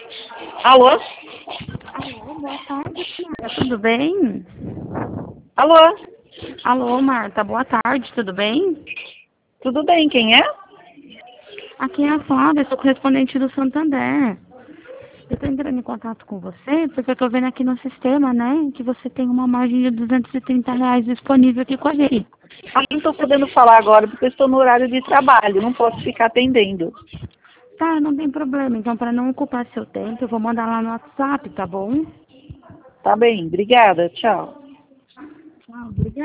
Alô? Alô, boa tarde, Marta. Tudo bem? Alô? Alô, Marta, boa tarde, tudo bem? Tudo bem, quem é? Aqui é a Flávia, sou correspondente do Santander. Eu estou entrando em contato com você porque eu estou vendo aqui no sistema, né, que você tem uma margem de R$ 230 disponível aqui com a gente. Não estou podendo falar agora porque eu estou no horário de trabalho, não posso ficar atendendo. Tá, não tem problema. Então, para não ocupar seu tempo, eu vou mandar lá no WhatsApp, tá bom? Tá bem, obrigada, tchau. Tchau, obrigada.